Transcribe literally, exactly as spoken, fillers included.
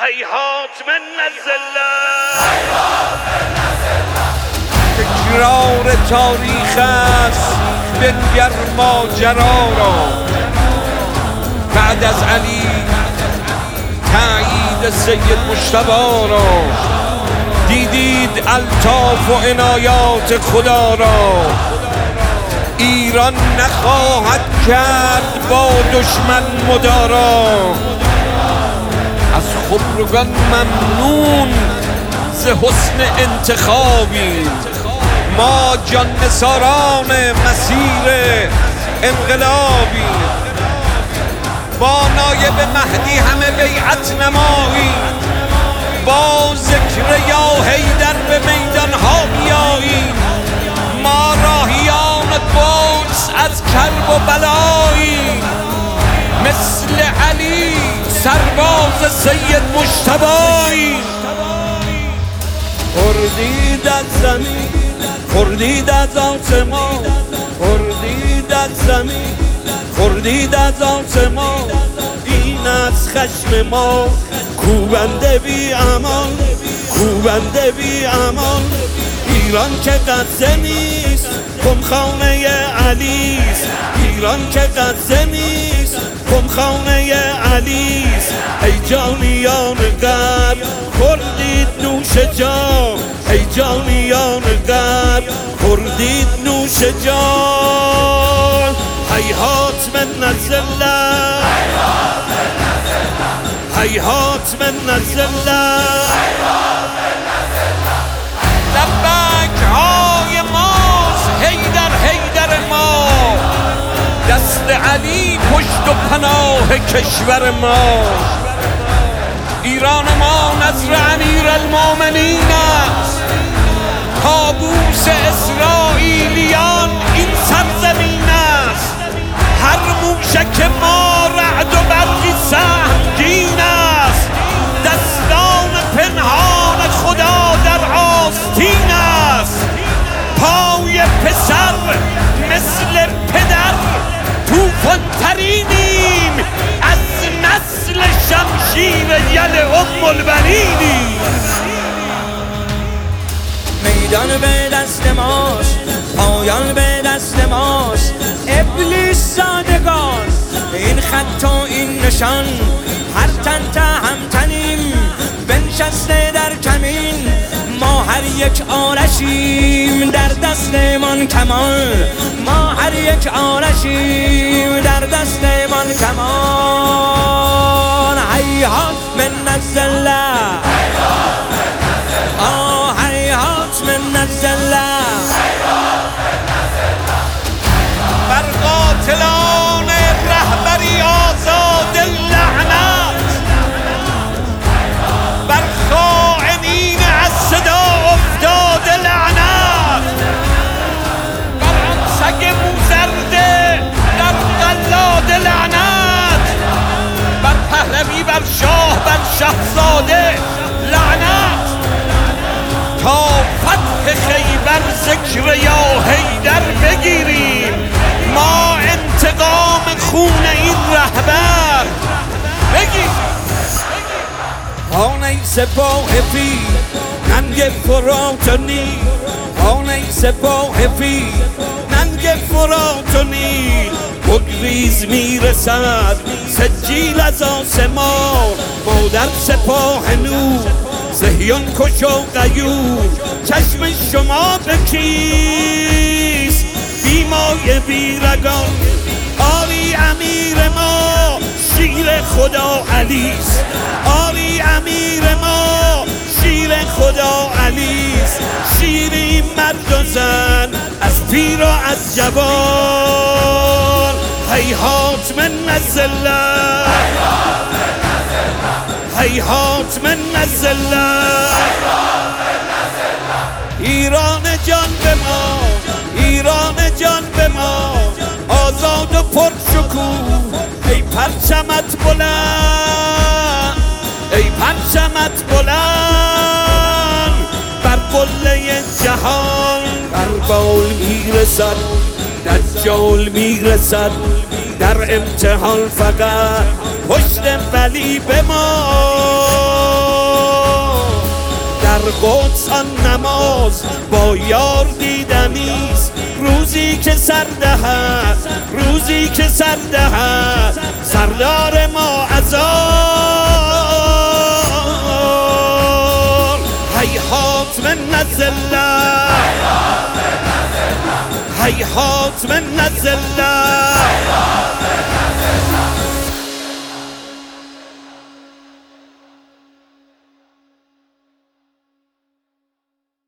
هیهات من نزله تکرار تاریخ است بنگر ماجرا را. بعد از علی تایید سید مجتبی را، دیدید الطاف و عنایات خدا را. ایران نخواهد کرد با دشمن مدارا، از خبرگان ممنون ز حسن انتخابی. ما جان نثاران مسیر انقلابی، با نایب مهدی همه بیعت نمایی. با ذکر یا حیدر به میدان ها بیایی. ما راهیان قدس از کرب و بلایی، مثل علی سرباز سید مجتبی. خردید از زمین، خردید از آسمان، خردید از زمین، خردید از آسمان. این از خشم ما کوبنده بی امان، کوبنده بی امان. ایران که قصه نیست خمخانه علیست، ایران که قصه نیست خمخانه علیست. ای جانیان غرب خوردید نوش جان، ای جانیان غرب خوردید نوش جان. هیهات من نزله، هیهات من نزله. لبک های ماست حیدر، حیدر ما. دست علی پشت و پناه کشور ما. ایران ما نظر امیر المومنین است، کابوس اسرائیلیان این سرزمین است. هر موشک ما رعد و برقی سهمگین است. دستان پنهان خدا در آستین است. پای پسر مثل پدر توفان ترینیم، از نسل شمشیر یل ام البنینیم. میدان به دست ماست، پایان به دست ماست. ابلیس زادگان این خط و این نشان، هر تن تهمتنیم بنشسته در کمین. ما هر یک آرشیم در دستمان کمان، ما هر یک آرشیم در دستمان کمان. هیهات من نزله، آه هیهات من نزله. بر قاتلان رهبری آزاد لعنت، بر خائنین از صدا افتاد لعنت. بر آن سگ موزرده در قلاد لعنت، بر پهلوی، بر شاه، بر شاهزاده لعنت. تا فتح خیبر ذکر یا حیدر بگیریم، ما انتقام خون این رهبر بگیریم. آن ای سپاه فیل ننگ فرات و نیل، آن ای سپاه فیل ننگ فرات و نیل. بگریز میرسد سجیل از آسمان، ما در سپاه نور صهیون کش و غیور. چشم شما بکیست بیمای بیرگان، آری امیر ما شیر خدا علیست، آری امیر ما شیر خدا علیست. شیری مرد و زن از پیر و از جوان. هیهات من نزله، هیهات من نزله. ایران جان به ما، ایران جان به ما. آزاد و پرشکوه ای پرچمت بلند، ای پرچمت بلند. بر قله جهان بر میرسد، دجال میرسد در امتحان. فقط پشت ولی به ما قدس آن نماز با یار دیدنیست. روزی که سر دهد روزی که سر دهد سردار ما ازار. هیهات من الذلة هیهات من الذلة